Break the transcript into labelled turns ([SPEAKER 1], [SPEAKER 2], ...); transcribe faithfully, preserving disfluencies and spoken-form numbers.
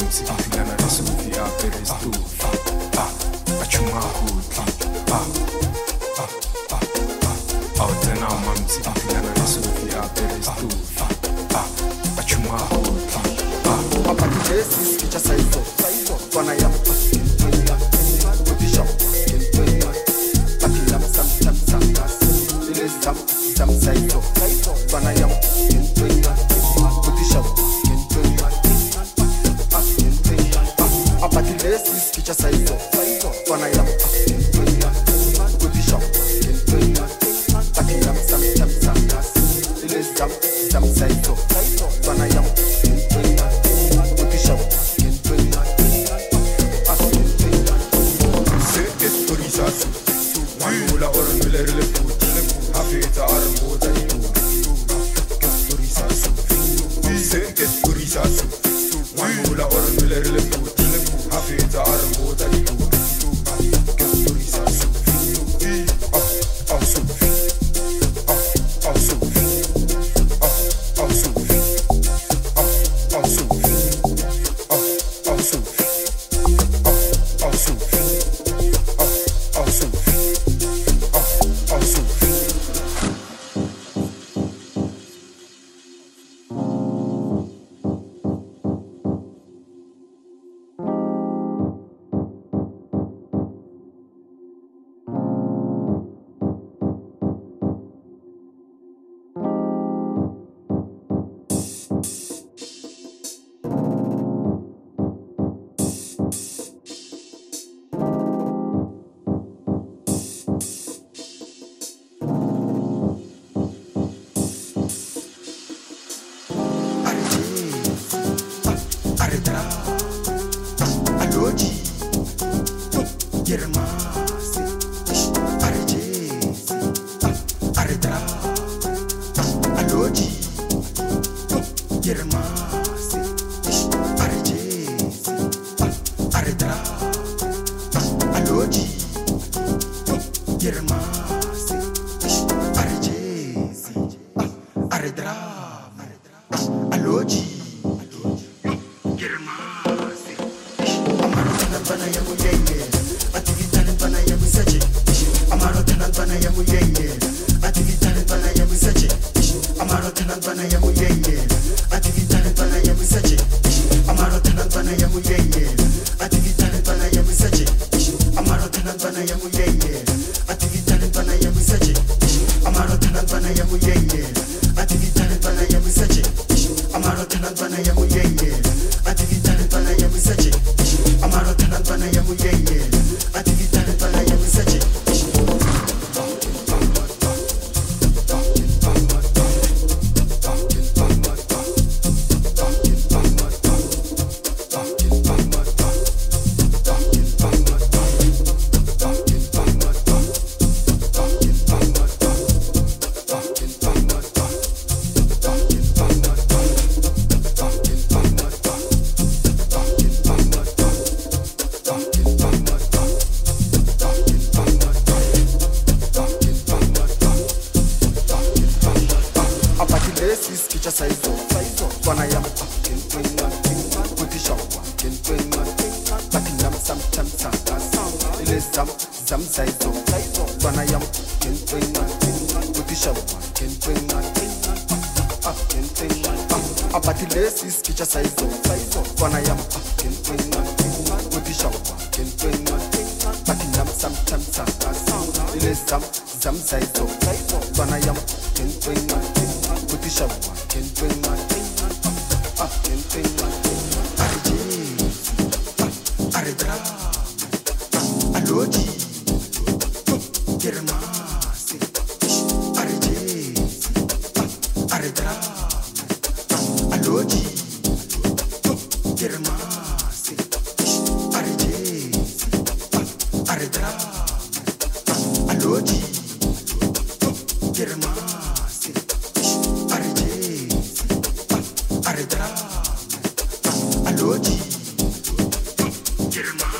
[SPEAKER 1] mzikilana na Sofia Peresto achuma hudi au tena mzikilana na Sofia Peresto achuma hudi
[SPEAKER 2] hapa kesi kicha saizo bwana ya kutisha akila sam sam sam ile sam sam saizo bwana ya kutisha hapa kesi kicha saizo bwana ya kutisha akila sam sam sam ile sam sam saizo bwana ya
[SPEAKER 1] Manula ormüler le fut hafita armuda itu kesturisa su sen kesturisa su Manula ormüler le fut hafita armuda itu kesturisa su ah ah su ah ah su ah ah su ah ah su ah ah su ah ah su
[SPEAKER 2] Get him out.